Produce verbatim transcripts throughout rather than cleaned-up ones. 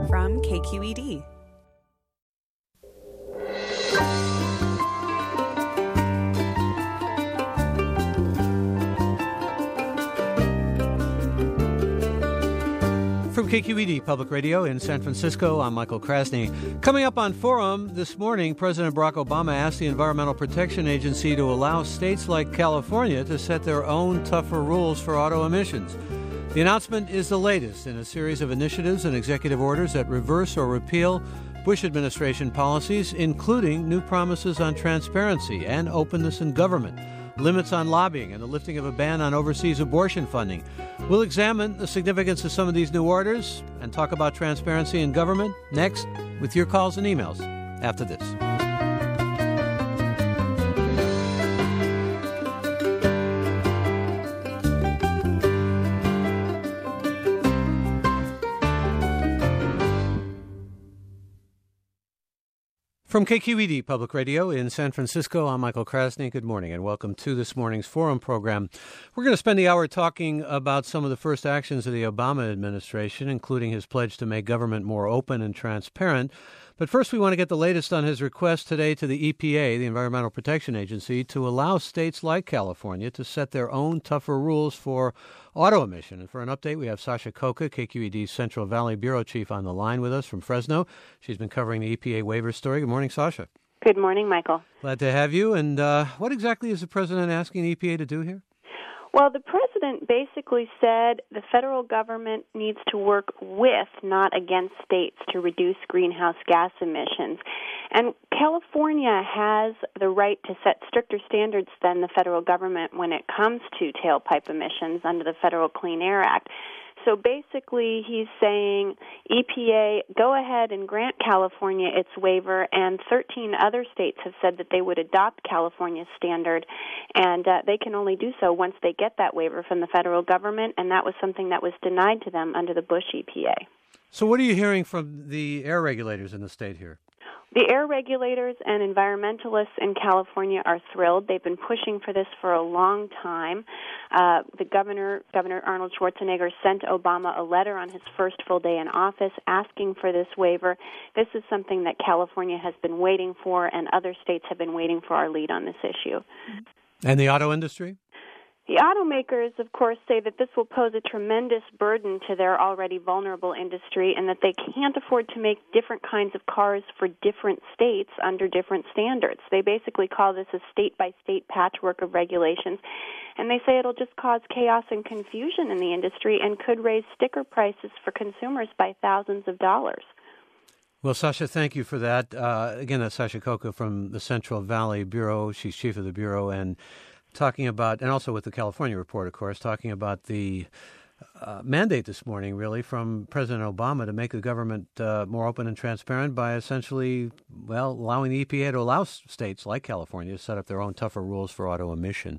from K Q E D. From K Q E D Public Radio in San Francisco, I'm Michael Krasny. Coming up on Forum this morning, President Barack Obama asked the Environmental Protection Agency to allow states like California to set their own tougher rules for auto emissions. The announcement is the latest in a series of initiatives and executive orders that reverse or repeal Bush administration policies, including new promises on transparency and openness in government, limits on lobbying, and the lifting of a ban on overseas abortion funding. We'll examine the significance of some of these new orders and talk about transparency in government next with your calls and emails after this. From K Q E D Public Radio in San Francisco, I'm Michael Krasny. Good morning and welcome to this morning's Forum program. We're going to spend the hour talking about some of the first actions of the Obama administration, including his pledge to make government more open and transparent. But first, we want to get the latest on his request today to the E P A, the Environmental Protection Agency, to allow states like California to set their own tougher rules for auto emission. And for an update, we have Sasha Khokha, K Q E D's Central Valley Bureau Chief, on the line with us from Fresno. She's been covering the E P A waiver story. Good morning, Sasha. Good morning, Michael. Glad to have you. And uh, what exactly is the president asking the E P A to do here? Well, the president basically said the federal government needs to work with, not against states to reduce greenhouse gas emissions. And California has the right to set stricter standards than the federal government when it comes to tailpipe emissions under the Federal Clean Air Act. So basically, he's saying, E P A, go ahead and grant California its waiver, and thirteen other states have said that they would adopt California's standard, and uh, they can only do so once they get that waiver from the federal government, and that was something that was denied to them under the Bush E P A. So what are you hearing from the air regulators in the state here? The air regulators and environmentalists in California are thrilled. They've been pushing for this for a long time. Uh, the governor, Governor Arnold Schwarzenegger, sent Obama a letter on his first full day in office asking for this waiver. This is something that California has been waiting for, and other states have been waiting for our lead on this issue. And the auto industry? The automakers, of course, say that this will pose a tremendous burden to their already vulnerable industry and that they can't afford to make different kinds of cars for different states under different standards. They basically call this a state-by-state patchwork of regulations, and they say it'll just cause chaos and confusion in the industry and could raise sticker prices for consumers by thousands of dollars. Well, Sasha, thank you for that. Uh, again, that's Sasha Khokha from the Central Valley Bureau. She's chief of the Bureau, and talking about, and also with the California report, of course, talking about the uh, mandate this morning, really, from President Obama to make the government uh, more open and transparent by essentially, well, allowing the E P A to allow states like California to set up their own tougher rules for auto emission.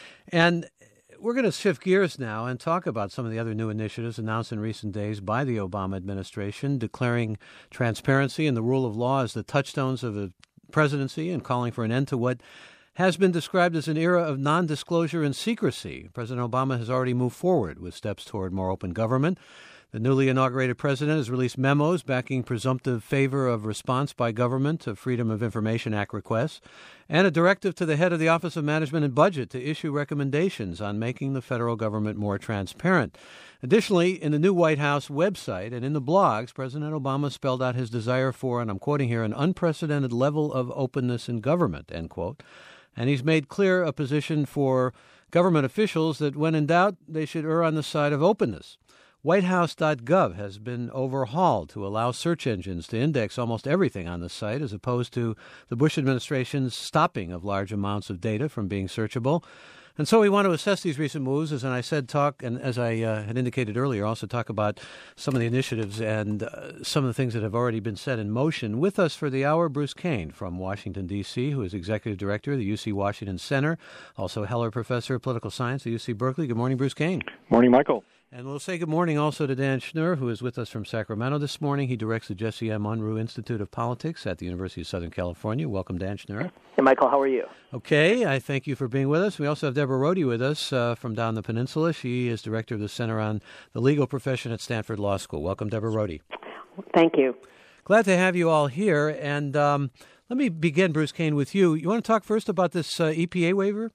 And we're going to shift gears now and talk about some of the other new initiatives announced in recent days by the Obama administration, declaring transparency and the rule of law as the touchstones of the presidency and calling for an end to what has been described as an era of non-disclosure and secrecy. President Obama has already moved forward with steps toward more open government. The newly inaugurated president has released memos backing presumptive favor of response by government to Freedom of Information Act requests, and a directive to the head of the Office of Management and Budget to issue recommendations on making the federal government more transparent. Additionally, in the new White House website and in the blogs, President Obama spelled out his desire for, and I'm quoting here, an unprecedented level of openness in government, end quote. And he's made clear a position for government officials that when in doubt, they should err on the side of openness. white house dot gov has been overhauled to allow search engines to index almost everything on the site, as opposed to the Bush administration's stopping of large amounts of data from being searchable. And so we want to assess these recent moves, as I said, talk, and as I uh, had indicated earlier, also talk about some of the initiatives and uh, some of the things that have already been set in motion. With us for the hour, Bruce Kane from Washington, D C, who is Executive Director of the U C Washington Center, also Heller Professor of Political Science at U C Berkeley. Good morning, Bruce Kane. Morning, Michael. And we'll say good morning also to Dan Schnur, who is with us from Sacramento this morning. He directs the Jesse M. Unruh Institute of Politics at the University of Southern California. Welcome, Dan Schnur. Hey, Michael, how are you? Okay, I thank you for being with us. We also have Deborah Rohde with us uh, from down the peninsula. She is director of the Center on the Legal Profession at Stanford Law School. Welcome, Deborah Rohde. Thank you. Glad to have you all here. And um, let me begin, Bruce Kane, with you. You want to talk first about this uh, E P A waiver?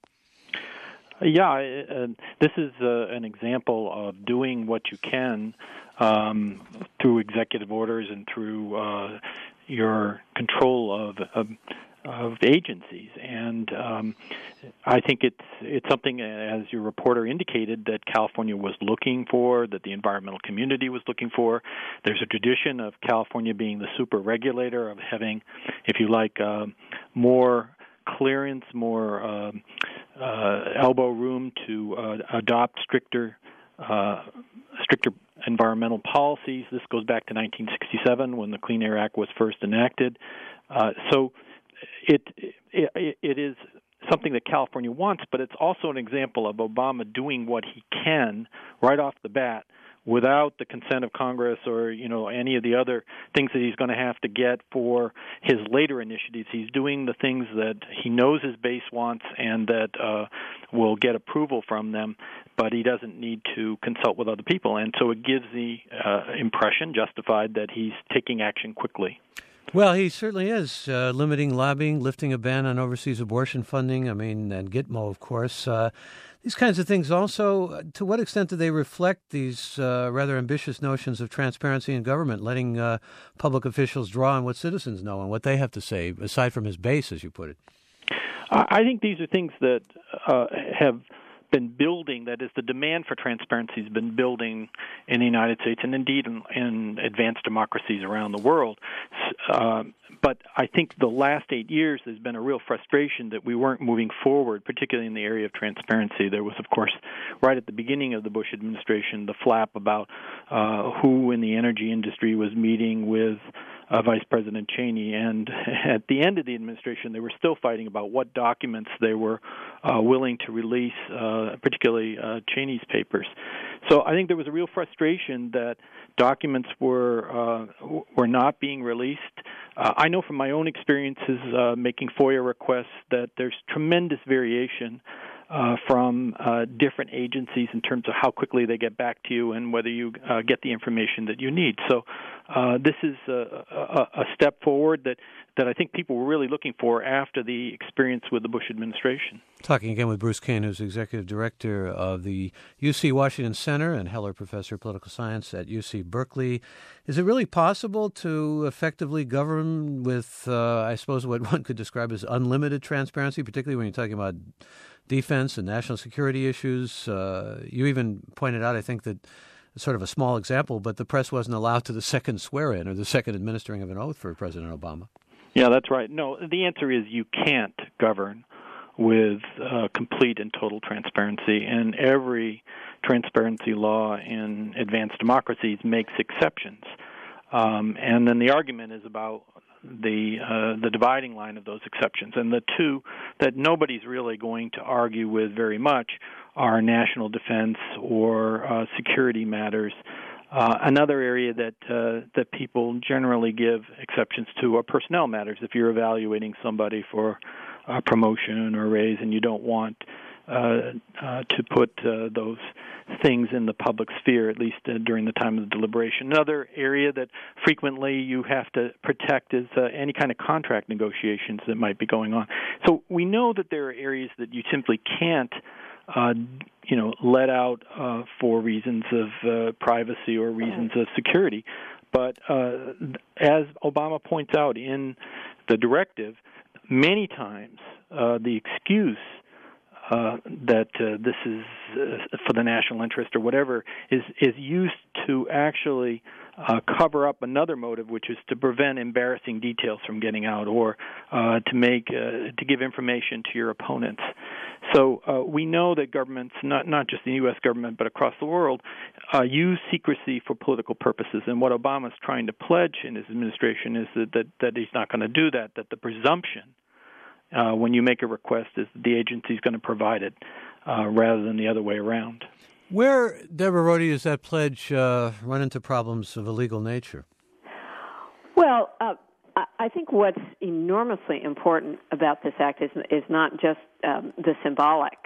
Yeah, uh, this is uh, an example of doing what you can um, through executive orders and through uh, your control of, of of agencies, and um, I think it's it's something, as your reporter indicated, that California was looking for, that the environmental community was looking for. There's a tradition of California being the super regulator, of having, if you like, uh, more clearance, more uh, uh, elbow room to uh, adopt stricter uh, stricter environmental policies. This goes back to nineteen sixty-seven when the Clean Air Act was first enacted. Uh, so it, it it is something that California wants, but it's also an example of Obama doing what he can right off the bat without the consent of Congress or, you know, any of the other things that he's going to have to get for his later initiatives. He's doing the things that he knows his base wants and that uh, will get approval from them, but he doesn't need to consult with other people. And so it gives the uh, impression, justified, that he's taking action quickly. Well, he certainly is, uh, limiting lobbying, lifting a ban on overseas abortion funding, I mean, and Gitmo, of course. Uh, these kinds of things also, to what extent do they reflect these uh, rather ambitious notions of transparency in government, letting uh, public officials draw on what citizens know and what they have to say, aside from his base, as you put it? I think these are things that uh, have been building, that is, the demand for transparency has been building in the United States and indeed in, in advanced democracies around the world. Uh, but I think the last eight years there's been a real frustration that we weren't moving forward, particularly in the area of transparency. There was, of course, right at the beginning of the Bush administration, the flap about uh, who in the energy industry was meeting with Uh, Vice President Cheney, and at the end of the administration, they were still fighting about what documents they were uh, willing to release, uh, particularly uh, Cheney's papers. So I think there was a real frustration that documents were uh, were not being released. Uh, I know from my own experiences uh, making FOIA requests that there's tremendous variation Uh, from uh, different agencies in terms of how quickly they get back to you and whether you uh, get the information that you need. So uh, this is a, a, a step forward that, that I think people were really looking for after the experience with the Bush administration. Talking again with Bruce Kane, who's Executive Director of the U C Washington Center and Heller Professor of Political Science at U C Berkeley. Is it really possible to effectively govern with, uh, I suppose, what one could describe as unlimited transparency, particularly when you're talking about defense and national security issues? Uh, you even pointed out, I think, that sort of a small example, but the press wasn't allowed to the second swear-in or the second administering of an oath for President Obama. Yeah, that's right. No, the answer is you can't govern with uh, complete and total transparency, and every transparency law in advanced democracies makes exceptions. Um, and then the argument is about the uh, the dividing line of those exceptions. And the two that nobody's really going to argue with very much are national defense or uh, security matters. Uh, another area that uh, that people generally give exceptions to are personnel matters. If you're evaluating somebody for a promotion or a raise and you don't want uh, uh, to put uh, those things in the public sphere, at least uh, during the time of the deliberation. Another area that frequently you have to protect is uh, any kind of contract negotiations that might be going on. So we know that there are areas that you simply can't uh, you know, let out uh, for reasons of uh, privacy or reasons of security. But uh, as Obama points out in the directive, many times uh, the excuse Uh, that uh, this is uh, for the national interest or whatever is is used to actually uh, cover up another motive, which is to prevent embarrassing details from getting out or uh, to make uh, to give information to your opponents. So uh, we know that governments, not not just the U S government but across the world, uh, use secrecy for political purposes. And what Obama is trying to pledge in his administration is that that, that he's not going to do that. That the presumption Uh, when you make a request is that the agency is going to provide it uh, rather than the other way around. Where, Deborah Rohde, does that pledge uh, run into problems of a legal nature? Well, uh, I think what's enormously important about this act is, is not just um, the symbolic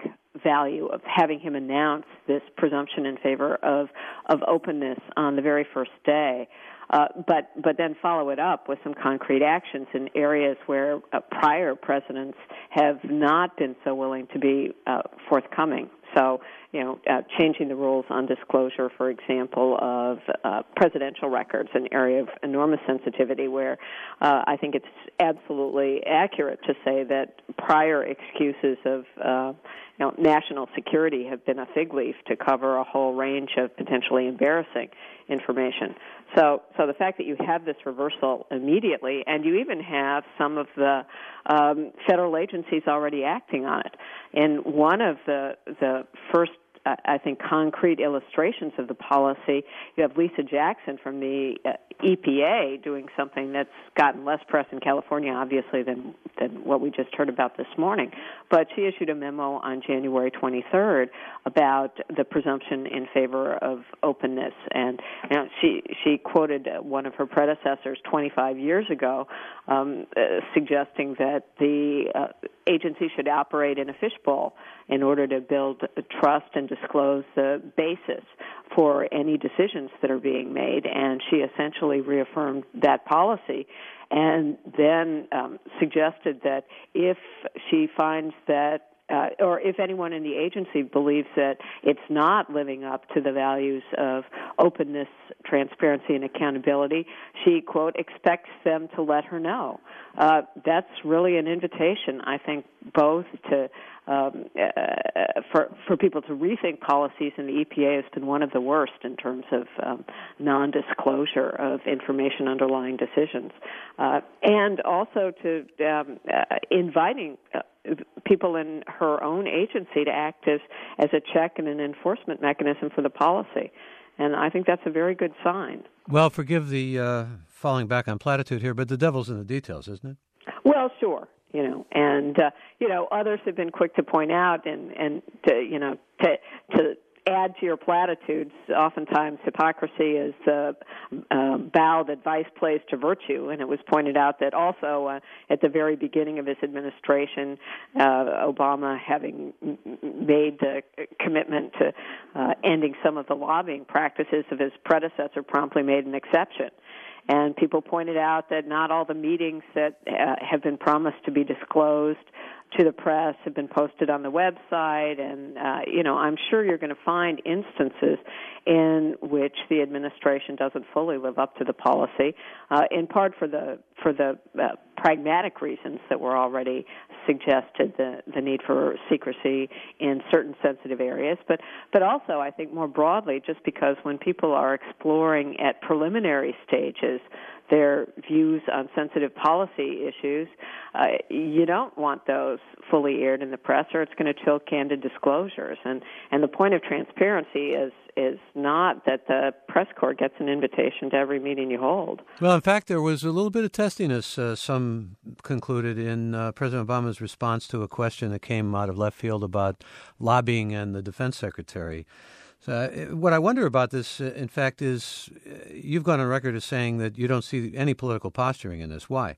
value of having him announce this presumption in favor of of openness on the very first day. Uh, but but then follow it up with some concrete actions in areas where uh, prior presidents have not been so willing to be uh, forthcoming. So, you know, uh, changing the rules on disclosure, for example, of uh, presidential records, an area of enormous sensitivity where uh, I think it's absolutely accurate to say that prior excuses of uh, you know, national security have been a fig leaf to cover a whole range of potentially embarrassing information. So, so the fact that you have this reversal immediately, and you even have some of the um, federal agencies already acting on it. In one of the the first, uh, I think, concrete illustrations of the policy, you have Lisa Jackson from the uh, E P A doing something that's gotten less press in California, obviously, than than what we just heard about this morning. But she issued a memo on January twenty-third about the presumption in favor of openness, and you know, she she quoted one of her predecessors twenty-five years ago, um, uh, suggesting that the uh, agency should operate in a fishbowl in order to build trust and disclose the basis for any decisions that are being made, and she essentially reaffirmed that policy and then um, suggested that if she finds that Uh, or if anyone in the agency believes that it's not living up to the values of openness, transparency, and accountability, she, quote, expects them to let her know. Uh, that's really an invitation, I think, both to um, uh, for for people to rethink policies, and the E P A has been one of the worst in terms of um, non-disclosure of information underlying decisions, uh, and also to um, uh, inviting uh, people in her own agency to act as, as a check and an enforcement mechanism for the policy. And I think that's a very good sign. Well, forgive the uh, falling back on platitude here, but the devil's in the details, isn't it? Well, sure. You know, and, uh, you know, others have been quick to point out and, and to, you know, to, to add to your platitudes, oftentimes hypocrisy is the uh, bow that vice plays to virtue, and it was pointed out that also uh, at the very beginning of his administration, uh, Obama, having m- made the commitment to uh, ending some of the lobbying practices of his predecessor, promptly made an exception. And people pointed out that not all the meetings that uh, have been promised to be disclosed to the press have been posted on the website, and uh, you know, I'm sure you're going to find instances in which the administration doesn't fully live up to the policy, uh, in part for the for the uh, pragmatic reasons that were already suggested, the the need for secrecy in certain sensitive areas, but but also I think more broadly, just because when people are exploring at preliminary stages their views on sensitive policy issues, uh, you don't want those fully aired in the press, or it's going to chill candid disclosures. And, and the point of transparency is is not that the press corps gets an invitation to every meeting you hold. Well, in fact, there was a little bit of testiness, uh, some concluded, in uh, President Obama's response to a question that came out of left field about lobbying and the defense secretary. Uh, what I wonder about this, uh, in fact, is uh, you've gone on record as saying that you don't see any political posturing in this. Why?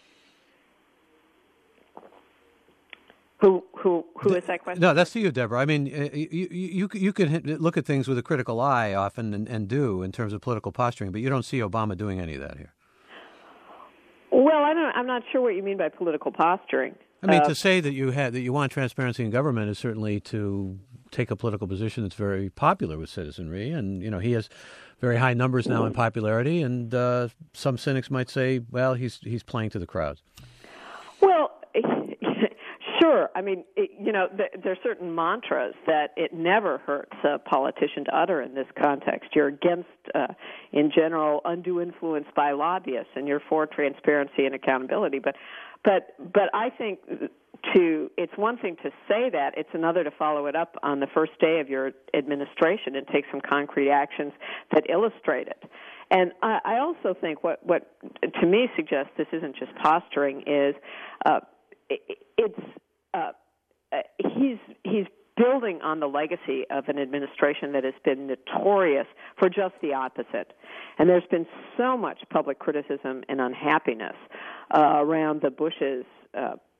Who who who is that question? No, that's to you, Deborah. I mean, uh, you you you can look at things with a critical eye often, and, and do in terms of political posturing, but you don't see Obama doing any of that here. Well, I don't. I'm not sure what you mean by political posturing. I mean, uh, to say that you had that you want transparency in government is certainly to take a political position that's very popular with citizenry, and you know he has very high numbers now in popularity, and uh, some cynics might say, well, he's he's playing to the crowds. Well, sure. I mean, it, you know, th- there are certain mantras that it never hurts a politician to utter in this context. You're against, uh, in general, undue influence by lobbyists, and you're for transparency and accountability. But, but, but I think to it's one thing to say that; it's another to follow it up on the first day of your administration and take some concrete actions that illustrate it. And I, I also think what, what to me suggests this isn't just posturing is uh, it, it's uh, he's he's building on the legacy of an administration that has been notorious for just the opposite. And there's been so much public criticism and unhappiness uh, around the Bushes' uh,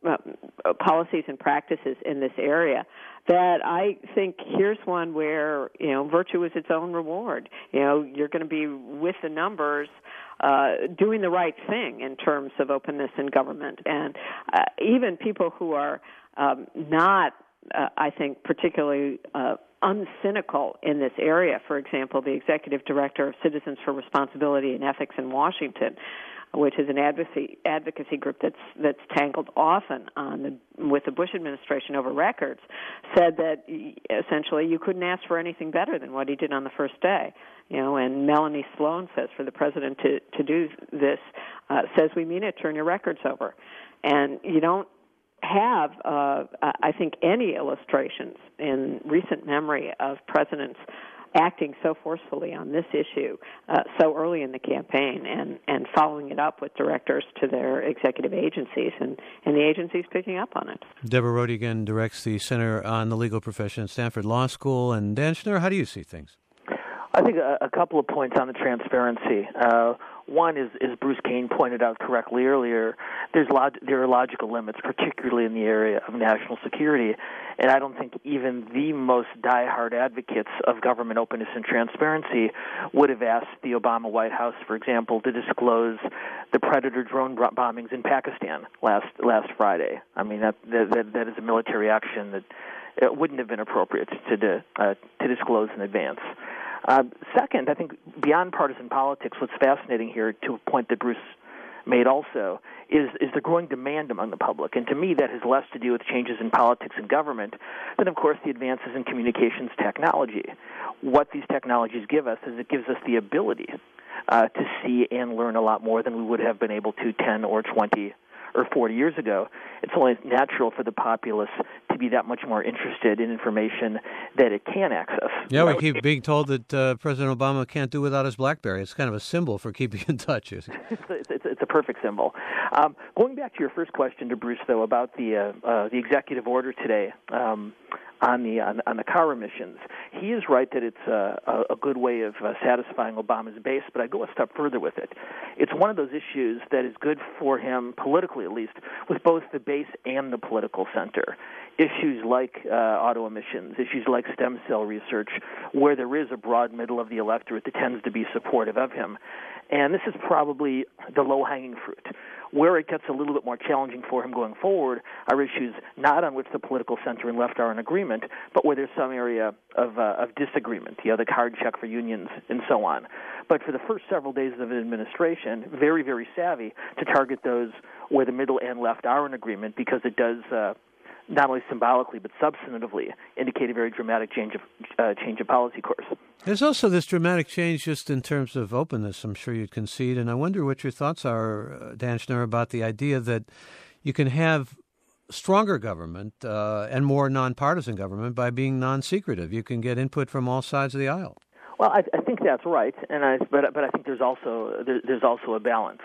uh, policies and practices in this area that I think here's one where, you know, virtue is its own reward. You know, you're going to be with the numbers, uh, doing the right thing in terms of openness in government. And uh, even people who are um, not, uh, I think, particularly uh, uncynical in this area, for example, the executive director of Citizens for Responsibility and Ethics in Washington, which is an advocacy advocacy group that's that's tangled often on the, with the Bush administration over records, said that essentially you couldn't ask for anything better than what he did on the first day. You know, and Melanie Sloan says for the president to to do this, uh, says we mean it. Turn your records over, and you don't have, uh, I think, any illustrations in recent memory of presidents acting so forcefully on this issue uh, so early in the campaign and, and following it up with directors to their executive agencies and, and the agencies picking up on it. Deborah Roedigan directs the Center on the Legal Profession at Stanford Law School. And Dan Schnurr, how do you see things? I think a, a couple of points on the transparency. Uh, one is, as Bruce Kane pointed out correctly earlier, there's log- there are logical limits, particularly in the area of national security. And I don't think even the most diehard advocates of government openness and transparency would have asked the Obama White House, for example, to disclose the Predator drone bombings in Pakistan last last Friday. I mean, that that, that is a military action that it wouldn't have been appropriate to to, uh, to disclose in advance. Uh, second, I think beyond partisan politics, what's fascinating here, to a point that Bruce made also, is is the growing demand among the public. And to me, that has less to do with changes in politics and government than, of course, the advances in communications technology. What these technologies give us is it gives us the ability uh, to see and learn a lot more than we would have been able to ten or twenty or forty years ago. It's only natural for the populace to be that much more interested in information that it can access. Yeah, we keep being told that uh, President Obama can't do without his BlackBerry. It's kind of a symbol for keeping in touch. it's, it's, it's a perfect symbol. Um, going back to your first question to Bruce, though, about the uh, uh, the executive order today um, on the on, on the car emissions, he is right that it's uh, a, a good way of uh, satisfying Obama's base, but I go a step further with it. It's one of those issues that is good for him, politically at least, with both the base and the political center. Issues like uh, auto emissions, issues like stem cell research, where there is a broad middle of the electorate that tends to be supportive of him. And this is probably the low-hanging fruit. Where it gets a little bit more challenging for him going forward are issues not on which the political center and left are in agreement, but where there's some area of, uh, of disagreement, you know, the card check for unions and so on. But for the first several days of the administration, very, very savvy to target those where the middle and left are in agreement, because it does uh, not only symbolically but substantively indicate a very dramatic change of uh, change of policy course. There's also this dramatic change just in terms of openness, I'm sure you'd concede, and I wonder what your thoughts are, uh, Dan Schnurr, about the idea that you can have stronger government uh, and more nonpartisan government by being non-secretive. You can get input from all sides of the aisle. Well, I, I think that's right, and I, but but I think there's also there, there's also a balance.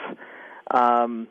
Um,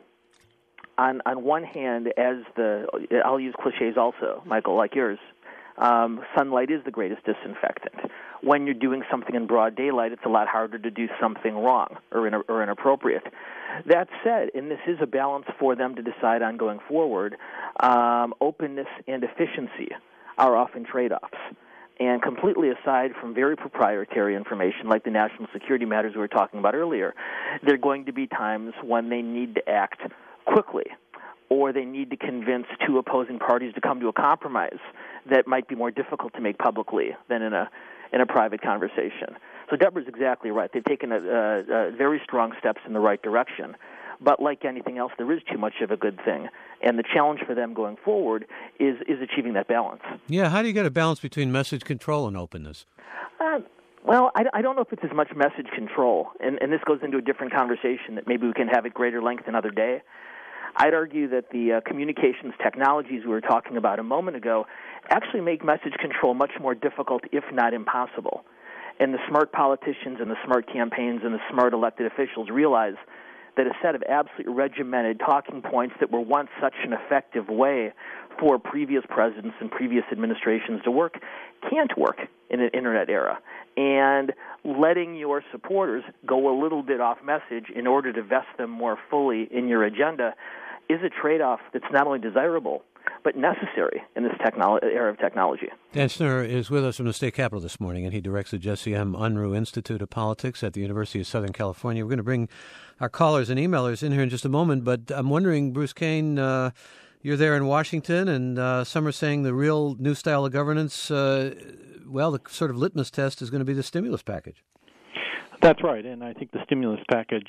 On, on one hand, as the, I'll use cliches also, Michael, like yours, um, sunlight is the greatest disinfectant. When you're doing something in broad daylight, it's a lot harder to do something wrong or, in, or inappropriate. That said, and this is a balance for them to decide on going forward, um, openness and efficiency are often trade-offs. And completely aside from very proprietary information like the national security matters we were talking about earlier, there are going to be times when they need to act quickly, or they need to convince two opposing parties to come to a compromise that might be more difficult to make publicly than in a in a private conversation. So Deborah's exactly right. They've taken a, a, a very strong steps in the right direction. But like anything else, there is too much of a good thing. And the challenge for them going forward is, is achieving that balance. Yeah, how do you get a balance between message control and openness? Uh, well, I, I don't know if it's as much message control. And, and this goes into a different conversation that maybe we can have at greater length another day. I'd argue that the uh, communications technologies we were talking about a moment ago actually make message control much more difficult, if not impossible. And the smart politicians and the smart campaigns and the smart elected officials realize that a set of absolutely regimented talking points that were once such an effective way for previous presidents and previous administrations to work can't work in an internet era. And letting your supporters go a little bit off message in order to vest them more fully in your agenda is a trade-off that's not only desirable, but necessary in this technolo- era of technology. Dan Schnur is with us from the state capitol this morning, and he directs the Jesse M. Unruh Institute of Politics at the University of Southern California. We're going to bring our callers and emailers in here in just a moment, but I'm wondering, Bruce Kane, uh, you're there in Washington, and uh, some are saying the real new style of governance, uh, well, the sort of litmus test is going to be the stimulus package. That's right, and I think the stimulus package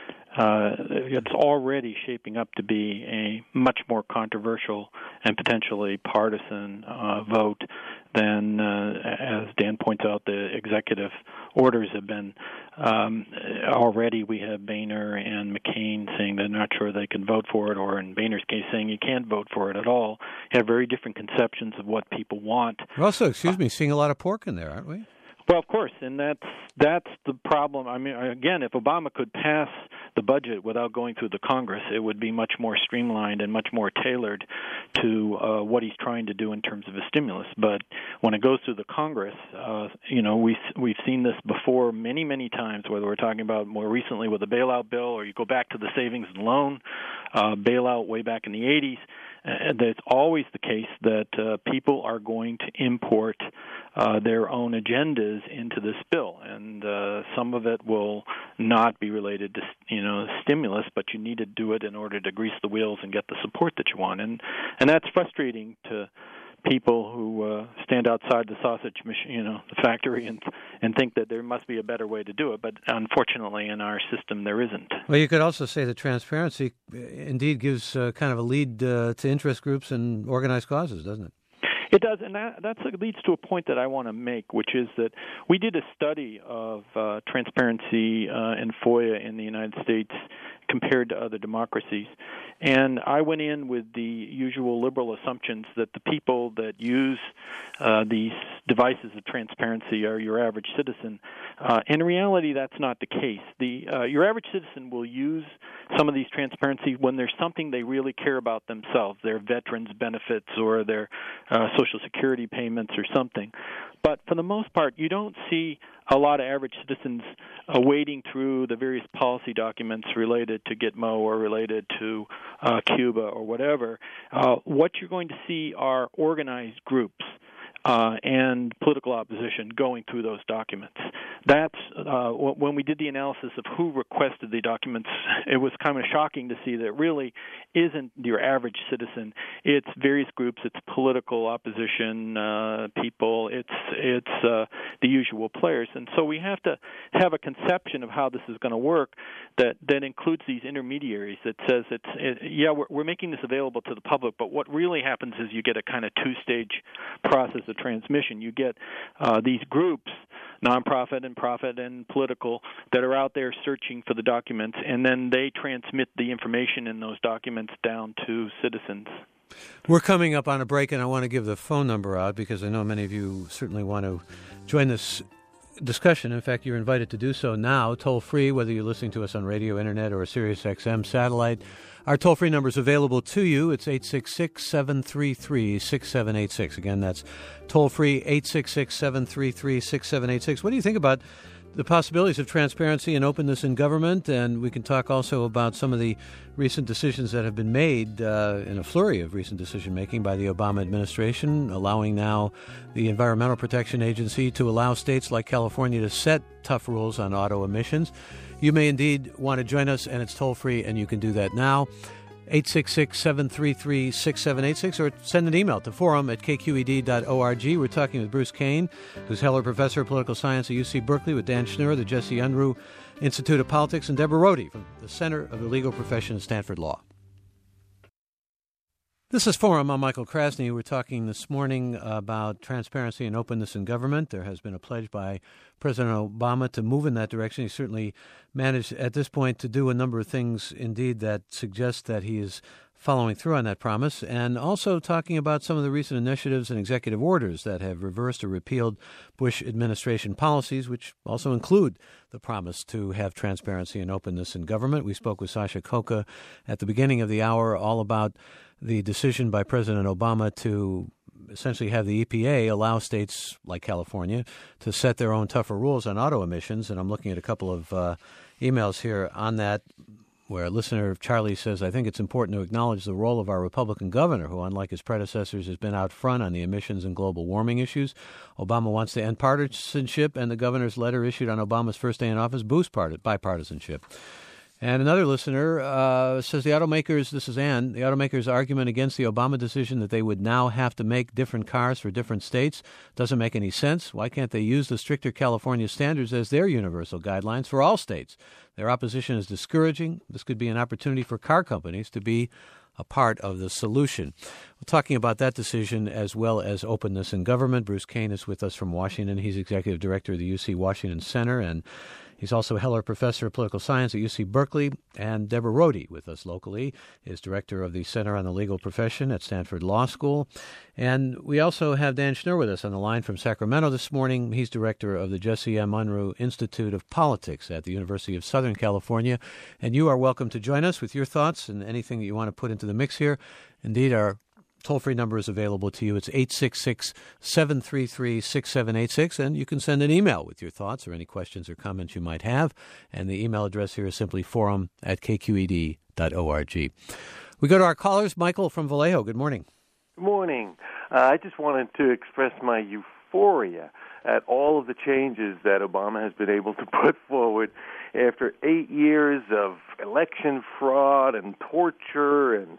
Uh, it's already shaping up to be a much more controversial and potentially partisan uh, vote than, uh, as Dan points out, the executive orders have been. Um, already we have Boehner and McCain saying they're not sure they can vote for it, or in Boehner's case saying you can't vote for it at all. You have very different conceptions of what people want. We're also, excuse me, seeing a lot of pork in there, aren't we? Well, of course, and that's that's the problem. I mean, again, if Obama could pass the budget without going through the Congress, it would be much more streamlined and much more tailored to uh, what he's trying to do in terms of a stimulus. But when it goes through the Congress, uh, you know, we we've seen this before many, many times. Whether we're talking about more recently with the bailout bill, or you go back to the savings and loan uh, bailout way back in the eighties. Uh, it's always the case that uh, people are going to import uh, their own agendas into this bill, and uh, some of it will not be related to, you know, stimulus, but you need to do it in order to grease the wheels and get the support that you want, and and that's frustrating to people who uh, stand outside the sausage machine, you know, the factory, and and think that there must be a better way to do it. But unfortunately, in our system, there isn't. Well, you could also say that transparency indeed gives uh, kind of a lead uh, to interest groups and organized causes, doesn't it? It does, and that that's, leads to a point that I want to make, which is that we did a study of uh, transparency uh, and FOIA in the United States compared to other democracies. And I went in with the usual liberal assumptions that the people that use uh, these devices of transparency are your average citizen. Uh, in reality, that's not the case. The uh, your average citizen will use some of these transparency when there's something they really care about themselves, their veterans benefits or their uh, Social Security payments or something. But for the most part, you don't see a lot of average citizens uh, wading through the various policy documents related to Gitmo or related to uh, Cuba or whatever. Uh, what you're going to see are organized groups uh, and political opposition going through those documents. That's uh, when we did the analysis of who requested the documents, it was kind of shocking to see that it really isn't your average citizen. It's various groups, it's political opposition uh, people, it's it's uh, the usual players. And so we have to have a conception of how this is going to work that, that includes these intermediaries, that says, it's it, yeah, we're, we're making this available to the public, but what really happens is you get a kind of two-stage process of transmission. You get uh, these groups, nonprofit and profit and political, that are out there searching for the documents, and then they transmit the information in those documents down to citizens. We're coming up on a break, and I want to give the phone number out because I know many of you certainly want to join this discussion. In fact, you're invited to do so now, toll-free, whether you're listening to us on radio, internet, or Sirius X M satellite. Our toll-free number is available to you. It's eight six six, seven three three, six seven eight six. Again, that's toll-free, eight six six, seven three three, six seven eight six. What do you think about the possibilities of transparency and openness in government? And we can talk also about some of the recent decisions that have been made uh, in a flurry of recent decision-making by the Obama administration, allowing now the Environmental Protection Agency to allow states like California to set tough rules on auto emissions. You may indeed want to join us, and it's toll-free, and you can do that now. eight six six, seven three three, six seven eight six, or send an email to forum at k q e d dot org. We're talking with Bruce Kane, who's Heller Professor of Political Science at U C Berkeley, with Dan Schnur, the Jesse Unruh Institute of Politics, and Deborah Rohde from the Center of the Legal Profession at Stanford Law. This is Forum. I'm Michael Krasny. We're talking this morning about transparency and openness in government. There has been a pledge by President Obama to move in that direction. He certainly managed at this point to do a number of things, indeed, that suggest that he is following through on that promise, and also talking about some of the recent initiatives and executive orders that have reversed or repealed Bush administration policies, which also include the promise to have transparency and openness in government. We spoke with Sasha Khokha at the beginning of the hour all about the decision by President Obama to essentially have the E P A allow states like California to set their own tougher rules on auto emissions. And I'm looking at a couple of uh, emails here on that. where listener Charlie says, I think it's important to acknowledge the role of our Republican governor, who, unlike his predecessors, has been out front on the emissions and global warming issues. Obama wants to end partisanship, and the governor's letter issued on Obama's first day in office boosts part- bipartisanship. And another listener uh, says the automakers, this is Ann, the automakers' argument against the Obama decision that they would now have to make different cars for different states doesn't make any sense. Why can't they use the stricter California standards as their universal guidelines for all states? Their opposition is discouraging. This could be an opportunity for car companies to be a part of the solution. We're talking about that decision as well as openness in government. Bruce Kane is with us from Washington. He's executive director of the U C Washington Center, and he's also Heller Professor of Political Science at U C Berkeley. And Deborah Rohde, with us locally, is director of the Center on the Legal Profession at Stanford Law School. And we also have Dan Schnur with us on the line from Sacramento this morning. He's director of the Jesse M. Unruh Institute of Politics at the University of Southern California. And you are welcome to join us with your thoughts and anything that you want to put into the mix here. Indeed, our toll-free number is available to you. It's eight six six, seven three three, six seven eight six, and you can send an email with your thoughts or any questions or comments you might have. And the email address here is simply forum at k q e d dot org. We go to our callers. Michael from Vallejo, good morning. Good morning. Uh, I just wanted to express my euphoria at all of the changes that Obama has been able to put forward after eight years of election fraud and torture and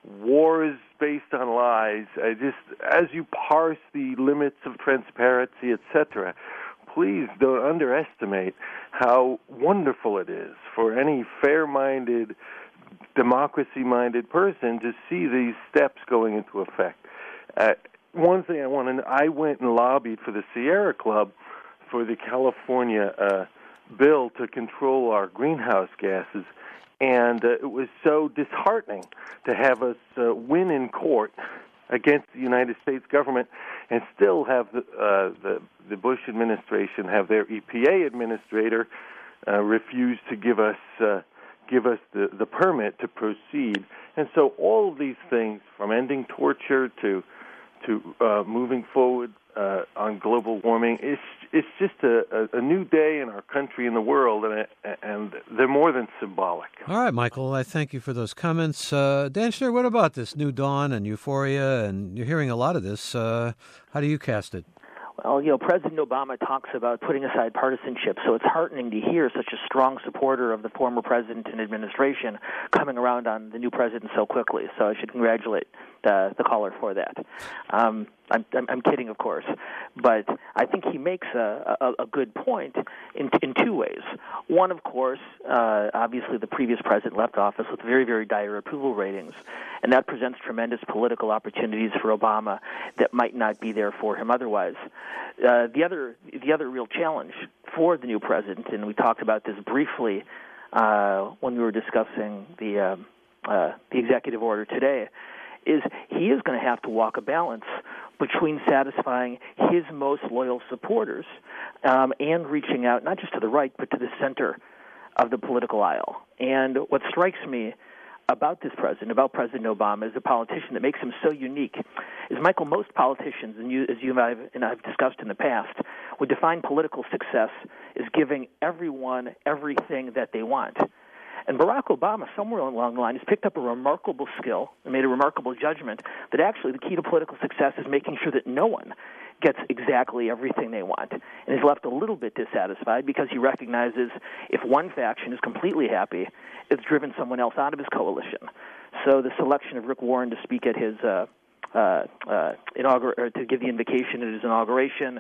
wars based on lies. I just, as you parse the limits of transparency, et cetera, please don't underestimate how wonderful it is for any fair-minded, democracy-minded person to see these steps going into effect. Uh, one thing I want to, I went and lobbied for the Sierra Club for the California uh, bill to control our greenhouse gases. And uh, it was so disheartening to have us uh, win in court against the United States government and still have the, uh, the, the Bush administration have their E P A administrator uh, refuse to give us uh, give us the, the permit to proceed. And so all of these things, from ending torture to to uh, moving forward uh, on global warming, it's it's just a, a, a new day in our country and the world, and and they're more than symbolic. All right, Michael, I thank you for those comments. Uh, Dan Schnur, what about this new dawn and euphoria? And you're hearing a lot of this. Uh, how do you cast it? Well, you know, President Obama talks about putting aside partisanship, so it's heartening to hear such a strong supporter of the former president and administration coming around on the new president so quickly. So I should congratulate the, the caller for that. Um, I'm, I'm, I'm kidding, of course, but I think he makes a, a, a good point in, in two ways. One, of course, uh, obviously the previous president left office with very, very dire approval ratings, and that presents tremendous political opportunities for Obama that might not be there for him otherwise. Uh, the other, the other real challenge for the new president, and we talked about this briefly uh, when we were discussing the um, uh, the executive order today, is he is going to have to walk a balance between satisfying his most loyal supporters um, and reaching out not just to the right but to the center of the political aisle. And what strikes me about this president, about President Obama, as a politician that makes him so unique, is, Michael, most politicians, and you, as you and I, and I've discussed in the past, would define political success as giving everyone everything that they want. And Barack Obama, somewhere along the line, has picked up a remarkable skill and made a remarkable judgment that actually the key to political success is making sure that no one gets exactly everything they want, and is left a little bit dissatisfied because he recognizes if one faction is completely happy, it's driven someone else out of his coalition. So the selection of Rick Warren to speak at his uh, uh, uh, inaugur- or to give the invocation at his inauguration,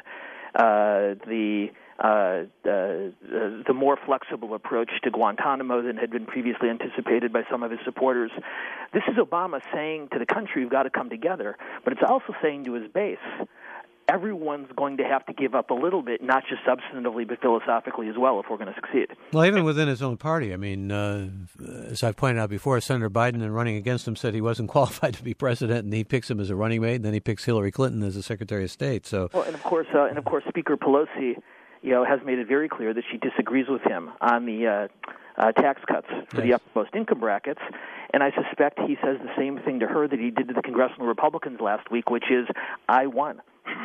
uh, the Uh, uh, the more flexible approach to Guantanamo than had been previously anticipated by some of his supporters. This is Obama saying to the country, we've got to come together, but it's also saying to his base, everyone's going to have to give up a little bit, not just substantively, but philosophically as well, if we're going to succeed. Well, even within his own party, I mean, uh, as I've pointed out before, Senator Biden, in running against him, said he wasn't qualified to be president, and he picks him as a running mate, and then he picks Hillary Clinton as a Secretary of State. So, well, and of course, uh, and of course, Speaker Pelosi, you know, has made it very clear that she disagrees with him on the uh, uh, tax cuts for yes. the uppermost income brackets. And I suspect he says the same thing to her that he did to the congressional Republicans last week, which is, I won.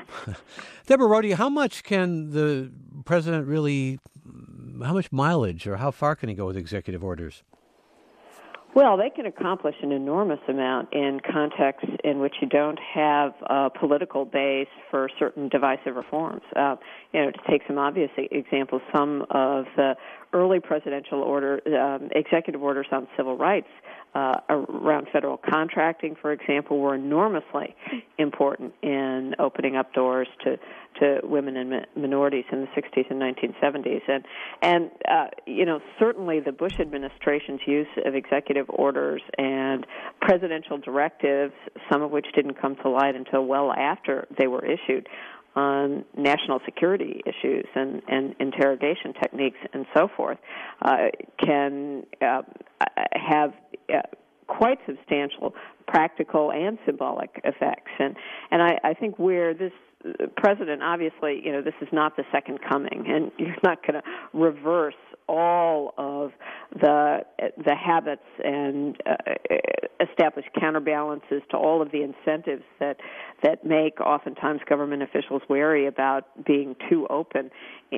Deborah Rohde, how much can the president really, how much mileage or how far can he go with executive orders? Well, they can accomplish an enormous amount in contexts in which you don't have a political base for certain divisive reforms. Uh, you know, to take some obvious examples, some of the early presidential order, um, executive orders on civil rights uh, around federal contracting, for example, were enormously important in opening up doors to, to women and mi- minorities in the sixties and nineteen seventies. And, and uh, you know, certainly the Bush administration's use of executive orders and presidential directives, some of which didn't come to light until well after they were issued, on national security issues and, and interrogation techniques and so forth, uh, can uh, have uh, quite substantial practical and symbolic effects. And, and I, I think where this president, obviously, you know, this is not the second coming, and you're not going to reverse all of the the habits and uh, establish counterbalances to all of the incentives that that make oftentimes government officials wary about being too open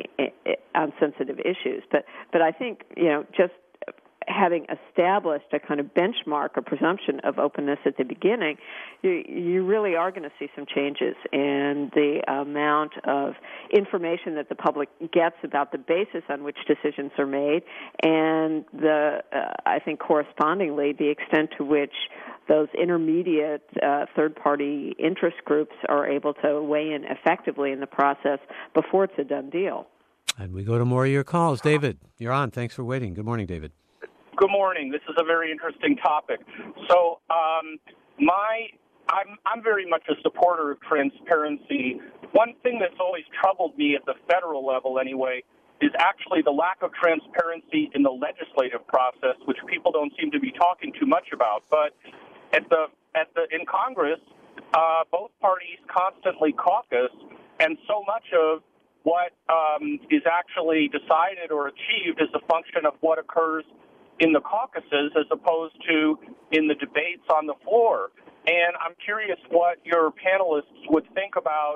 on sensitive issues. But but I think, you know, just having established a kind of benchmark, a presumption of openness at the beginning, you, you really are going to see some changes in the amount of information that the public gets about the basis on which decisions are made, and the uh, I think correspondingly the extent to which those intermediate uh, third-party interest groups are able to weigh in effectively in the process before it's a done deal. And we go to more of your calls. David, you're on. Thanks for waiting. Good morning, David. Good morning. This is a very interesting topic. So, um, my, I'm, I'm very much a supporter of transparency. One thing that's always troubled me at the federal level, anyway, is actually the lack of transparency in the legislative process, which people don't seem to be talking too much about. But at the at the in Congress, uh, both parties constantly caucus, and so much of what um, is actually decided or achieved is a function of what occurs in the caucuses as opposed to in the debates on the floor. And I'm curious what your panelists would think about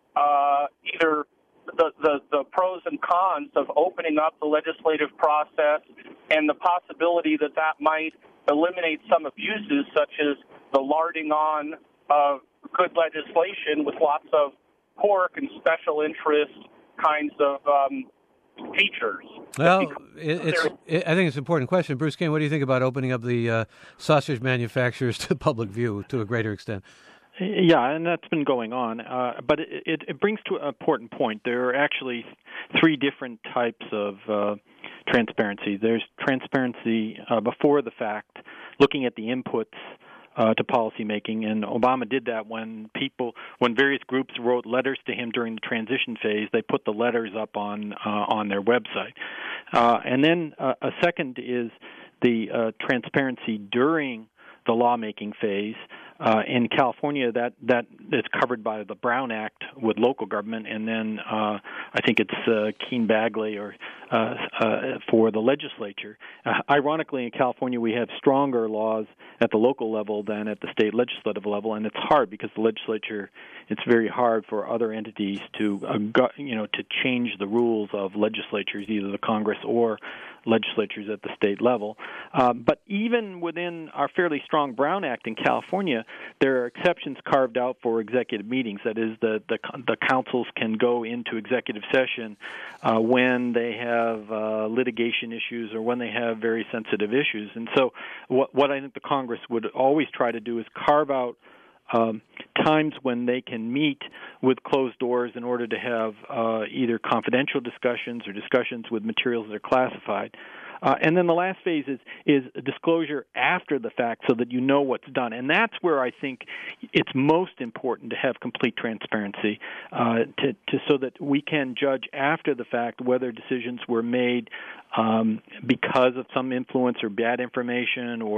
uh, either the, the, the pros and cons of opening up the legislative process and the possibility that that might eliminate some abuses, such as the larding on of good legislation with lots of pork and special interest kinds of um, features. Well, it's, it, I think it's an important question. Bruce Cain, what do you think about opening up the uh, sausage manufacturers to public view to a greater extent? Yeah, and that's been going on. Uh, but it, it, it brings to an important point. There are actually three different types of uh, transparency. There's transparency uh, before the fact, looking at the inputs Uh, to policymaking, and Obama did that when people, when various groups wrote letters to him during the transition phase. They put the letters up on uh, on their website, uh, and then uh, a second is the uh, transparency during the lawmaking phase. Uh, in California, that that is covered by the Brown Act with local government, and then uh, I think it's uh, Keene-Bagley or uh, uh, for the legislature. Uh, ironically, in California, we have stronger laws at the local level than at the state legislative level, and it's hard because the legislature. It's very hard for other entities to, uh, go, you know, to change the rules of legislatures, either the Congress or legislatures at the state level. Uh, but even within our fairly strong Brown Act in California, there are exceptions carved out for executive meetings. That is, the the, the councils can go into executive session uh, when they have uh, litigation issues or when they have very sensitive issues. And so what, what I think the Congress would always try to do is carve out Um, times when they can meet with closed doors in order to have uh, either confidential discussions or discussions with materials that are classified. Uh, and then the last phase is, is disclosure after the fact so that you know what's done. And that's where I think it's most important to have complete transparency uh, to, to so that we can judge after the fact whether decisions were made um, because of some influence or bad information. Or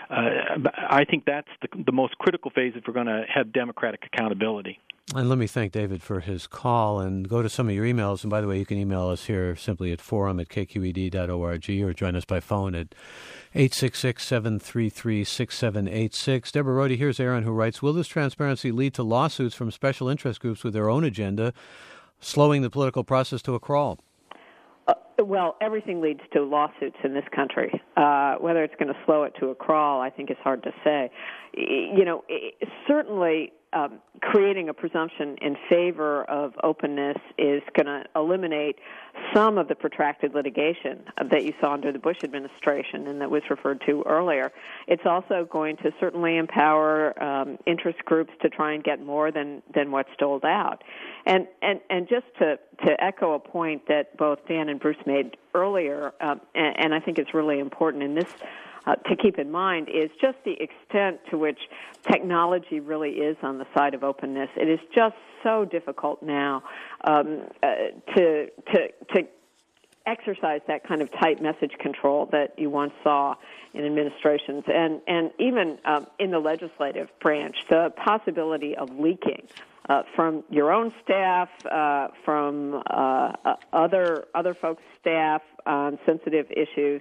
uh, I think that's the, the most critical phase if we're going to have democratic accountability. And let me thank David for his call and go to some of your emails. And by the way, you can email us here simply at forum at k q e d dot org or join us by phone at eight six six, seven three three, six seven eight six. Deborah Rohde, here's Aaron, who writes, will this transparency lead to lawsuits from special interest groups with their own agenda, slowing the political process to a crawl? Uh, well, everything leads to lawsuits in this country. Uh, whether it's going to slow it to a crawl, I think is hard to say. You know, certainly um, creating a presumption in favor of openness is going to eliminate some of the protracted litigation that you saw under the Bush administration and that was referred to earlier. It's also going to certainly empower um, interest groups to try and get more than, than what's doled out. And, and, and just to, to echo a point that both Dan and Bruce made earlier, um, and, and I think it's really important in this Uh, to keep in mind, is just the extent to which technology really is on the side of openness. It is just so difficult now um, uh, to to to exercise that kind of tight message control that you once saw in administrations, and and even um, in the legislative branch, the possibility of leaking uh, from your own staff, uh, from uh, uh, other other folks' staff on sensitive issues,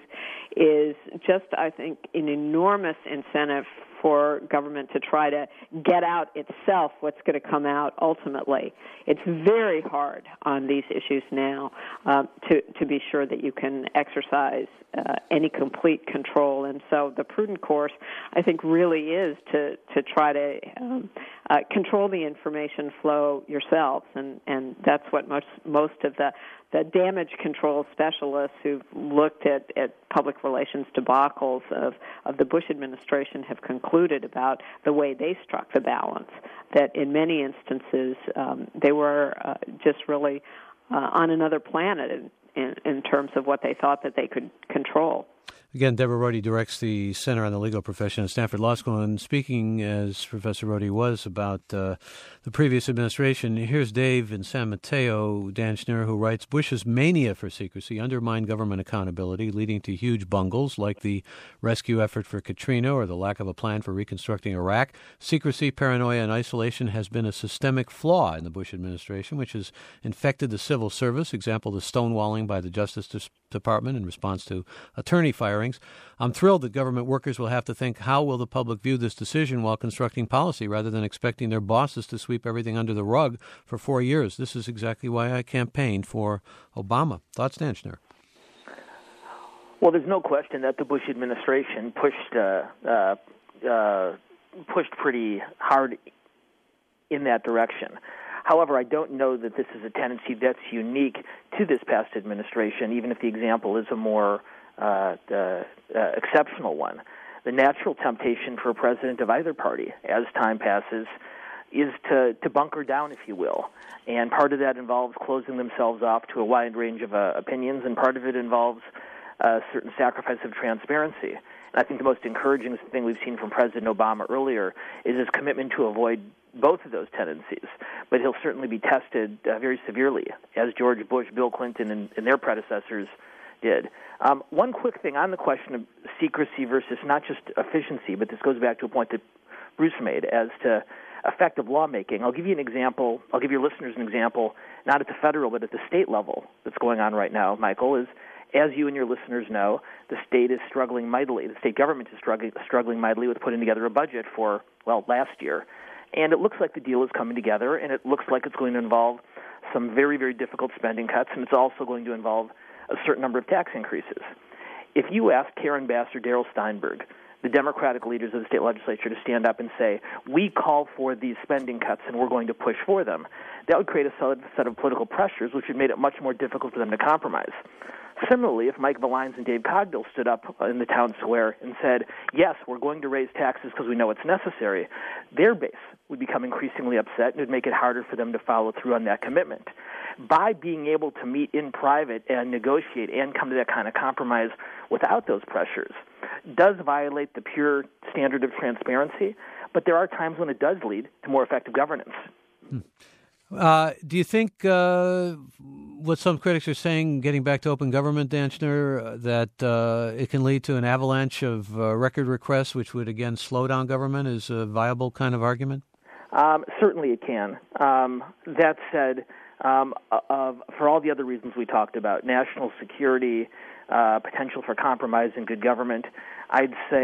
is just, I think, an enormous incentive for government to try to get out itself what's going to come out ultimately. It's very hard on these issues now uh, to, to be sure that you can exercise uh, any complete control. And so the prudent course, I think, really is to, to try to um, uh, control the information flow yourselves. And, and that's what most, most of the the damage control specialists who've looked at, at public relations debacles of, of the Bush administration have concluded about the way they struck the balance, that in many instances um, they were uh, just really uh, on another planet in, in, in terms of what they thought that they could control. Again, Deborah Rohde directs the Center on the Legal Profession at Stanford Law School, and speaking, as Professor Rohde was, about uh, the previous administration, here's Dave in San Mateo, Dan Schnur, who writes, Bush's mania for secrecy undermined government accountability, leading to huge bungles like the rescue effort for Katrina or the lack of a plan for reconstructing Iraq. Secrecy, paranoia, and isolation has been a systemic flaw in the Bush administration, which has infected the civil service, example, the stonewalling by the Justice Department in response to attorney firings. I'm thrilled that government workers will have to think, how will the public view this decision while constructing policy, rather than expecting their bosses to sweep everything under the rug for four years. This is exactly why I campaigned for Obama. Thoughts, Dan Schnur? Well, there's no question that the Bush administration pushed uh, uh, uh, pushed pretty hard in that direction. However, I don't know that this is a tendency that's unique to this past administration, even if the example is a more uh, uh, uh, exceptional one. The natural temptation for a president of either party, as time passes, is to, to bunker down, if you will. And part of that involves closing themselves off to a wide range of uh, opinions, and part of it involves a certain sacrifice of transparency. And I think the most encouraging thing we've seen from President Obama earlier is his commitment to avoid both of those tendencies. But he'll certainly be tested uh, very severely, as George Bush, Bill Clinton, and, and their predecessors did. Um, one quick thing on the question of secrecy versus not just efficiency, but this goes back to a point that Bruce made as to effective lawmaking. I'll give you an example. I'll give your listeners an example, not at the federal, but at the state level that's going on right now, Michael, is, as you and your listeners know, the state is struggling mightily. The state government is struggling, struggling mightily with putting together a budget for, well, last year. And it looks like the deal is coming together, and it looks like it's going to involve some very, very difficult spending cuts, and it's also going to involve a certain number of tax increases. If you ask Karen Bass or Darrell Steinberg, the Democratic leaders of the state legislature, to stand up and say, we call for these spending cuts and we're going to push for them, that would create a solid set of political pressures, which would make it much more difficult for them to compromise. Similarly, if Mike Valines and Dave Cogdill stood up in the town square and said, yes, we're going to raise taxes because we know it's necessary, their base would become increasingly upset, and it would make it harder for them to follow through on that commitment. By being able to meet in private and negotiate and come to that kind of compromise without those pressures does violate the pure standard of transparency, but there are times when it does lead to more effective governance. Hmm. Uh, do you think uh, what some critics are saying, getting back to open government, Dan Schnur, that uh, it can lead to an avalanche of uh, record requests, which would, again, slow down government, is a viable kind of argument? Um, certainly it can. Um, that said, um, uh, for all the other reasons we talked about, national security, uh, potential for compromise in good government, I'd say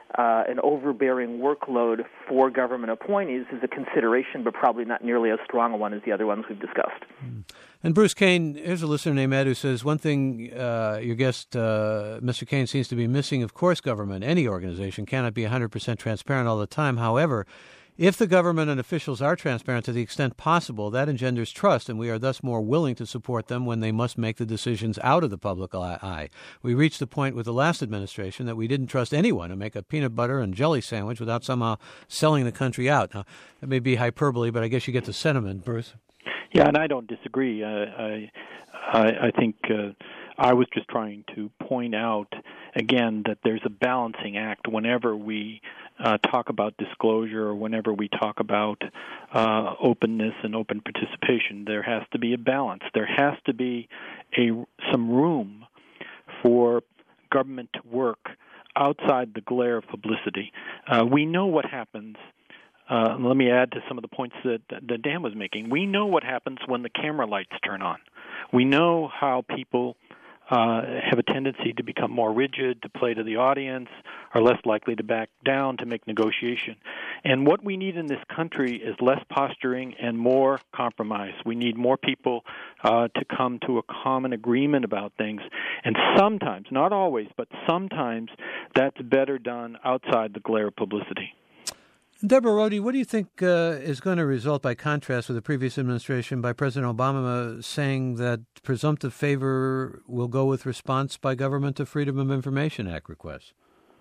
uh, an overbearing workload for government appointees is a consideration, but probably not nearly as strong a one as the other ones we've discussed. And Bruce Cain, here's a listener named Ed who says, one thing uh, your guest, uh, Mister Cain, seems to be missing. Of course, government, any organization, cannot be one hundred percent transparent all the time. However, if the government and officials are transparent to the extent possible, that engenders trust, and we are thus more willing to support them when they must make the decisions out of the public eye. We reached the point with the last administration that we didn't trust anyone to make a peanut butter and jelly sandwich without somehow selling the country out. Now, that may be hyperbole, but I guess you get the sentiment, Bruce. Yeah, and I don't disagree. Uh, I, I, I think uh, I was just trying to point out, again, that there's a balancing act whenever we uh, talk about disclosure or whenever we talk about uh, openness and open participation. There has to be a balance. There has to be a some room for government to work outside the glare of publicity. Uh, we know what happens. Uh, let me add to some of the points that, that Dan was making. We know what happens when the camera lights turn on. We know how people uh, have a tendency to become more rigid, to play to the audience, are less likely to back down, to make negotiation. And what we need in this country is less posturing and more compromise. We need more people uh, to come to a common agreement about things. And sometimes, not always, but sometimes that's better done outside the glare of publicity. Deborah Rhodey, what do you think uh, is going to result, by contrast with the previous administration, by President Obama saying that presumptive favor will go with response by government to Freedom of Information Act requests?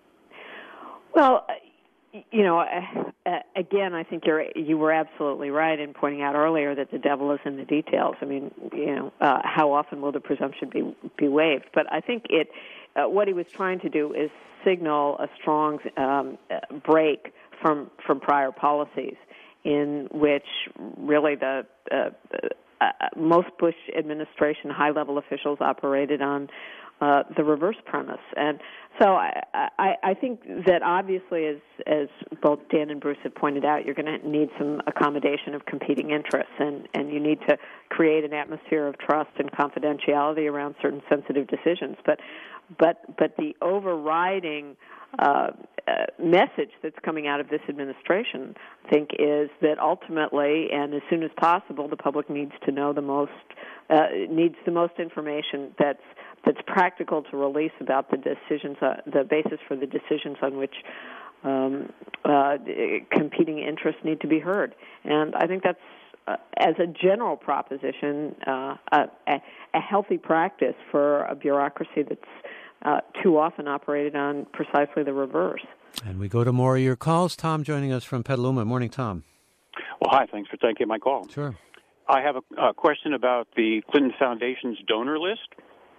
Well, you know, uh, again, I think you're you were absolutely right in pointing out earlier that the devil is in the details. I mean, you know, uh, how often will the presumption be be waived? But I think it uh, what he was trying to do is signal a strong um, break from from prior policies in which really the uh, uh, most Bush administration high-level officials operated on uh, the reverse premise. And so I, I, I think that obviously, as, as both Dan and Bruce have pointed out, you're going to need some accommodation of competing interests, and, and you need to create an atmosphere of trust and confidentiality around certain sensitive decisions. But but but the overriding Uh, uh, message that's coming out of this administration, I think, is that ultimately and as soon as possible, the public needs to know the most, uh, needs the most information that's that's practical to release about the decisions, uh, the basis for the decisions on which um, uh, competing interests need to be heard. And I think that's, uh, as a general proposition, uh, a, a healthy practice for a bureaucracy that's Uh, too often operated on precisely the reverse. And we go to more of your calls. Tom joining us from Petaluma. Morning, Tom. Well, hi. Thanks for taking my call. Sure. I have a, a question about the Clinton Foundation's donor list.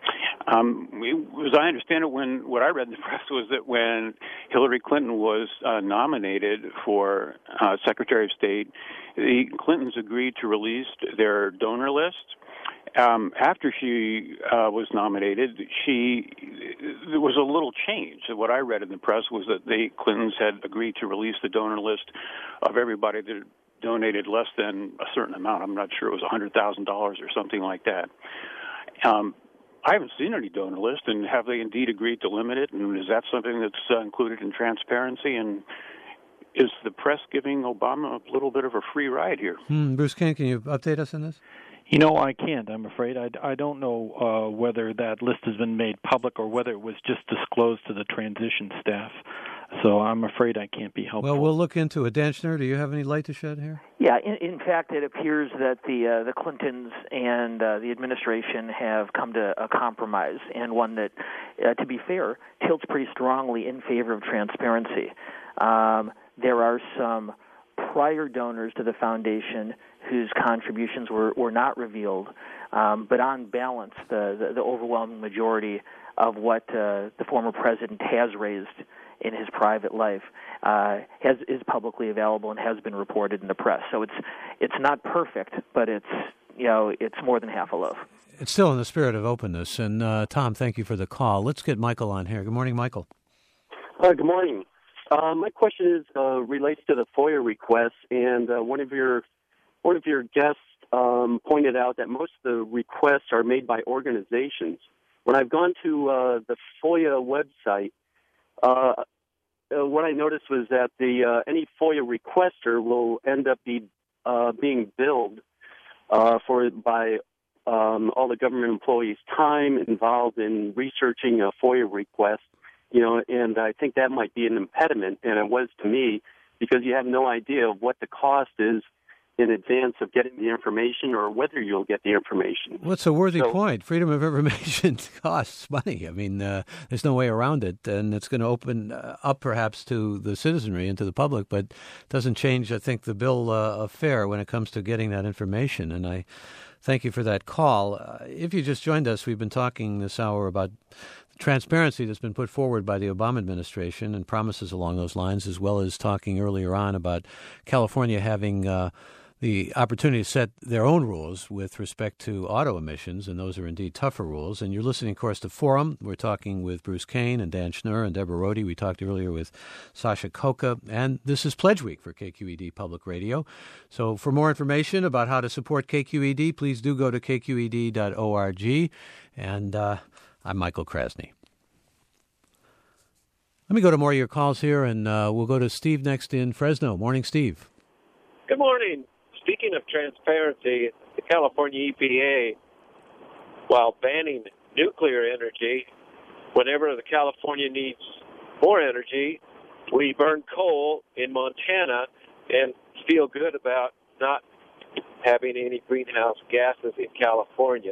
Um, we, as I understand it, when what I read in the press was that when Hillary Clinton was uh, nominated for uh, Secretary of State, the Clintons agreed to release their donor list. Um, after she uh, was nominated, she there was a little change. What I read in the press was that the Clintons had agreed to release the donor list of everybody that donated less than a certain amount. I'm not sure it was one hundred thousand dollars or something like that. Um, I haven't seen any donor list, and have they indeed agreed to limit it? And is that something that's uh, included in transparency? And is the press giving Obama a little bit of a free ride here? Hmm. Bruce Cain, can you update us on this? You know, I can't, I'm afraid. I, I don't know uh, whether that list has been made public or whether it was just disclosed to the transition staff. So I'm afraid I can't be helpful. Well, we'll look into it. Dan Schnur, do you have any light to shed here? Yeah, in, in fact, it appears that the uh, the Clintons and uh, the administration have come to a compromise, and one that, uh, to be fair, tilts pretty strongly in favor of transparency. Um, there are some prior donors to the foundation whose contributions were, were not revealed, um, but on balance, the, the, the overwhelming majority of what uh, the former president has raised in his private life uh, has, is publicly available and has been reported in the press. So it's it's not perfect, but it's you know it's more than half a loaf. It's still in the spirit of openness. And uh, Tom, thank you for the call. Let's get Michael on here. Good morning, Michael. Uh, good morning. Uh, my question is uh, relates to the FOIA requests, and uh, one of your one of your guests um, pointed out that most of the requests are made by organizations. When I've gone to uh, the FOIA website, uh, uh, what I noticed was that the uh, any FOIA requester will end up be uh, being billed uh, for by um, all the government employees' time involved in researching a FOIA request. You know, and I think that might be an impediment, and it was to me, because you have no idea of what the cost is in advance of getting the information or whether you'll get the information. What's a worthy so, point? Freedom of information costs money. I mean, uh, there's no way around it, and it's going to open uh, up perhaps to the citizenry and to the public, but doesn't change, I think, the bill uh, of fare when it comes to getting that information. And I thank you for that call. Uh, if you just joined us, we've been talking this hour about transparency that's been put forward by the Obama administration and promises along those lines, as well as talking earlier on about California having uh, the opportunity to set their own rules with respect to auto emissions, and those are indeed tougher rules. And you're listening, of course, to Forum. We're talking with Bruce Kane and Dan Schnur and Deborah Rohde. We talked earlier with Sasha Khokha, and this is Pledge Week for K Q E D Public Radio. So for more information about how to support K Q E D, please do go to k q e d dot org. And uh, I'm Michael Krasny. Let me go to more of your calls here, and uh, we'll go to Steve next in Fresno. Morning, Steve. Good morning. Speaking of transparency, the California E P A, while banning nuclear energy, whenever the California needs more energy, we burn coal in Montana and feel good about not having any greenhouse gases in California.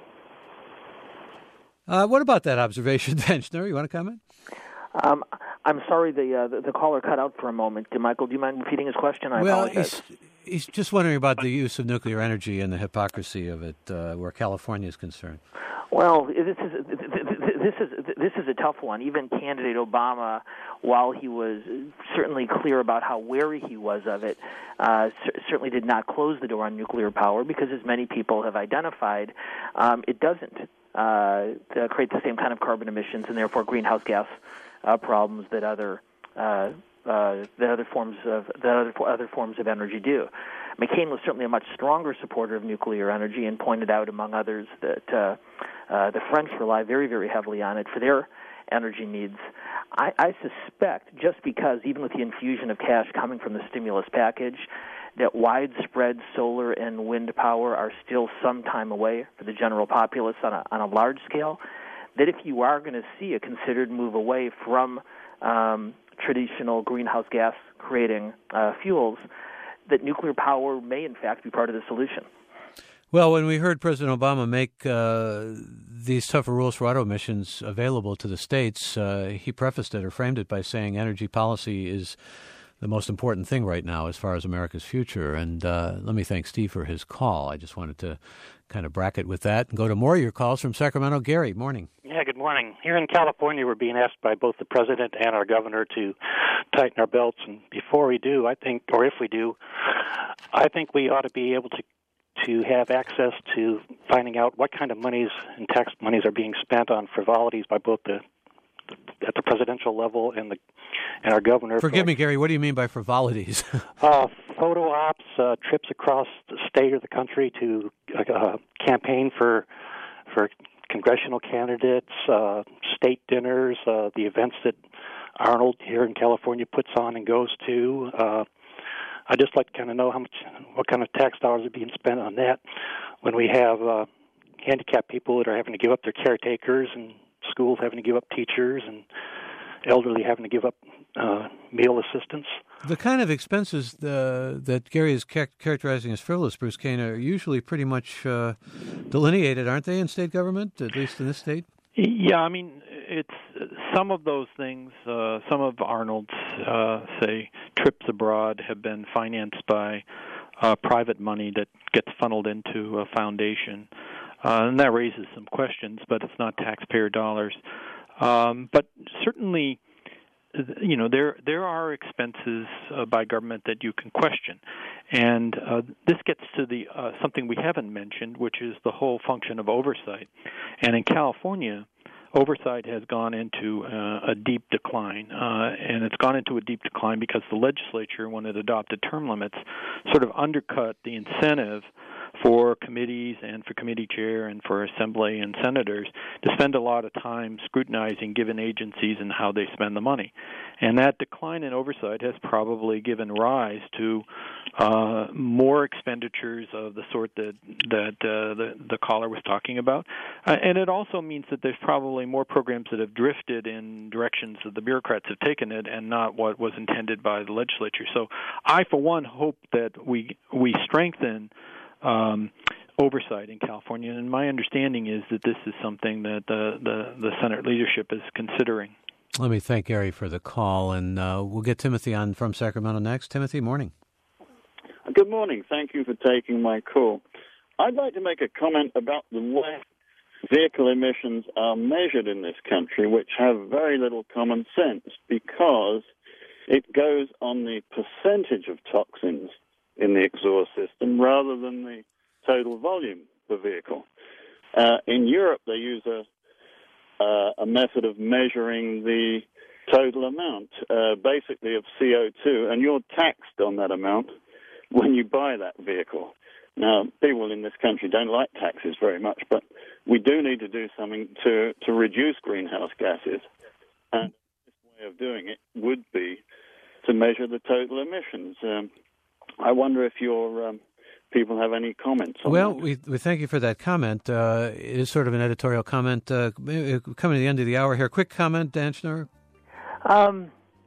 Uh, what about that observation, Dan Schnur? You want to comment? Um, I'm sorry, the, uh, the the caller cut out for a moment. Michael, do you mind repeating his question? I well, apologize. He's, he's just wondering about the use of nuclear energy and the hypocrisy of it, uh, where California is concerned. Well, this is this is this is a tough one. Even candidate Obama, while he was certainly clear about how wary he was of it, uh, certainly did not close the door on nuclear power because, as many people have identified, um, it doesn't uh, create the same kind of carbon emissions and therefore greenhouse gas uh, problems that other uh, uh, that other forms of that other other forms of energy do. McCain was certainly a much stronger supporter of nuclear energy and pointed out, among others, that uh, uh, the French rely very, very heavily on it for their energy needs. I, I suspect, just because even with the infusion of cash coming from the stimulus package, that widespread solar and wind power are still some time away for the general populace on a, on a large scale, that if you are going to see a considered move away from um, traditional greenhouse gas creating uh, fuels, that nuclear power may, in fact, be part of the solution. Well, when we heard President Obama make uh, these tougher rules for auto emissions available to the states, uh, he prefaced it or framed it by saying energy policy is the most important thing right now as far as America's future. And uh, let me thank Steve for his call. I just wanted to kind of bracket with that and go to more of your calls from Sacramento. Gary, morning. Yeah, good morning. Here in California, we're being asked by both the president and our governor to tighten our belts. And before we do, I think, or if we do, I think we ought to be able to to have access to finding out what kind of monies and tax monies are being spent on frivolities by both the at the presidential level and the and our governor. Forgive me, Gary. What do you mean by frivolities? uh, photo ops, uh, trips across the state or the country to uh, campaign for for congressional candidates, uh, state dinners, uh, the events that Arnold here in California puts on and goes to. Uh, I just like to kind of know how much, what kind of tax dollars are being spent on that when we have uh, handicapped people that are having to give up their caretakers and schools having to give up teachers and elderly having to give up uh, meal assistance. The kind of expenses uh, that Gary is char- characterizing as frivolous, Bruce Kane, are usually pretty much uh, delineated, aren't they, in state government, at least in this state? Yeah, I mean, it's some of those things, uh, some of Arnold's, uh, say, trips abroad have been financed by uh, private money that gets funneled into a foundation. Uh, and that raises some questions, but it's not taxpayer dollars. Um, but certainly, you know, there there are expenses uh, by government that you can question. And uh, this gets to the uh, something we haven't mentioned, which is the whole function of oversight. And in California, oversight has gone into uh, a deep decline. Uh, and it's gone into a deep decline because the legislature, when it adopted term limits, sort of undercut the incentive for committees and for committee chair and for assembly and senators to spend a lot of time scrutinizing given agencies and how they spend the money. And that decline in oversight has probably given rise to uh, more expenditures of the sort that that uh, the, the caller was talking about. Uh, and it also means that there's probably more programs that have drifted in directions that the bureaucrats have taken it and not what was intended by the legislature. So I, for one, hope that we we strengthen um, oversight in California. And my understanding is that this is something that the, the, the Senate leadership is considering. Let me thank Gary for the call, and uh, we'll get Timothy on from Sacramento next. Timothy, morning. Good morning. Thank you for taking my call. I'd like to make a comment about the way vehicle emissions are measured in this country, which have very little common sense, because it goes on the percentage of toxins in the exhaust system rather than the total volume per vehicle. Uh, in Europe, they use a uh, a method of measuring the total amount, uh, basically of C O two, and you're taxed on that amount when you buy that vehicle. Now, people in this country don't like taxes very much, but we do need to do something to, to reduce greenhouse gases. And this way of doing it would be to measure the total emissions. Um, I wonder if your um, people have any comments on well, that. Well, we, we thank you for that comment. Uh, it is sort of an editorial comment. Uh, coming to the end of the hour here. Quick comment, Dan Schnurr? Um,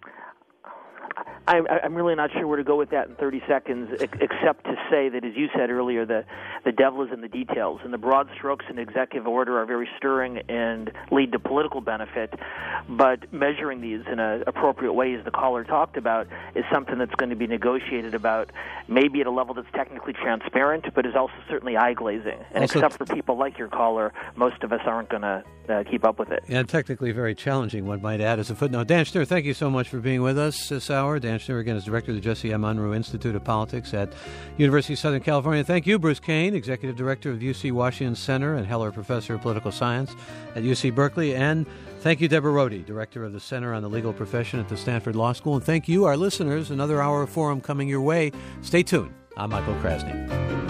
I'm, I'm really not sure where to go with that in thirty seconds, except to say that, as you said earlier, the, the devil is in the details. And the broad strokes in executive order are very stirring and lead to political benefit. But measuring these in an appropriate way, as the caller talked about, is something that's going to be negotiated about, maybe at a level that's technically transparent, but is also certainly eye-glazing. And also, except for people like your caller, most of us aren't going to uh, keep up with it. And technically very challenging, one might add as a footnote. Dan Schnurr, thank you so much for being with us this hour. Dan Schnurr, again, is director of the Jesse M. Unruh Institute of Politics at University of Southern California. Thank you, Bruce Kane, executive director of U C Washington Center and Heller Professor of Political Science at U C Berkeley. And thank you, Deborah Rohde, director of the Center on the Legal Profession at the Stanford Law School. And thank you, our listeners. Another hour of Forum coming your way. Stay tuned. I'm Michael Krasny.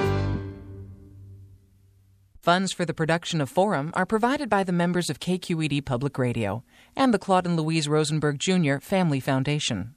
Funds for the production of Forum are provided by the members of K Q E D Public Radio and the Claude and Louise Rosenberg Junior Family Foundation.